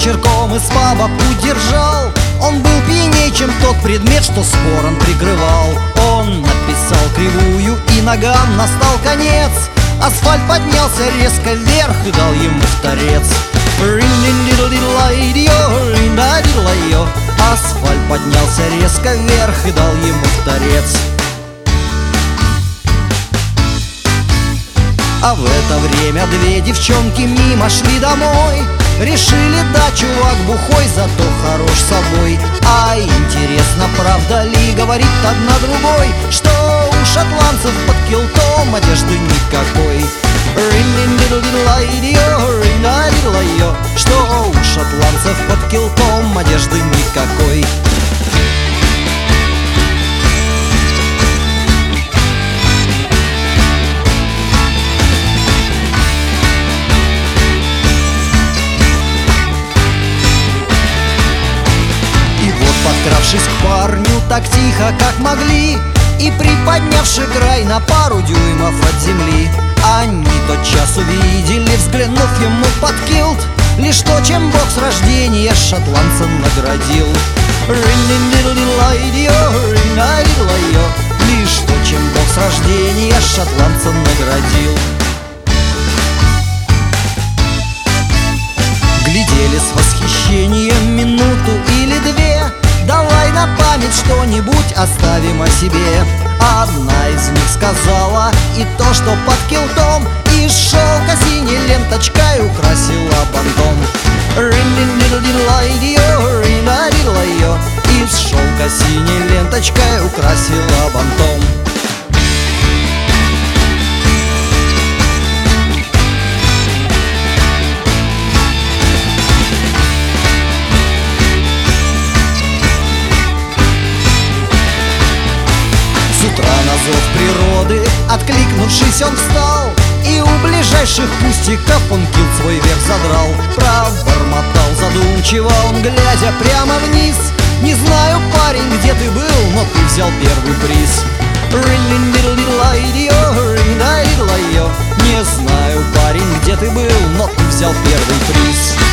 вечерком из паба путь держал. Он был пьяней, чем тот предмет, что спор он прикрывал. Он написал кривую, и ногам настал конец. Асфальт поднялся резко вверх и дал ему в торец. Асфальт поднялся резко вверх и дал ему в торец. А в это время две девчонки мимо шли домой. Решили, да, чувак бухой, зато хорош собой. А интересно, правда ли, говорит одна другой, что у шотландцев под килтом одежды никакой. Что у шотландцев под килтом одежды никакой. Подкравшись к парню так тихо, как могли, и приподнявши край на пару дюймов от земли, они тотчас увидели, взглянув ему под килт, лишь то, чем Бог с рождения шотландца наградил. Лишь то, чем Бог с рождения шотландца наградил. Глядели с восхищением минуту или две. Давай на память что-нибудь оставим о себе. Одна из них сказала и то, что под килтом из шелка синей ленточкой украсила бантом. Из шелка синей ленточкой украсила бантом. С утра на зов природы, откликнувшись, он встал, и у ближайших кустиков он килт свой вверх задрал. Пробормотал задумчиво он, глядя прямо вниз: не знаю, парень, где ты был, но ты взял первый приз. Не знаю, парень, где ты был, но ты взял первый приз.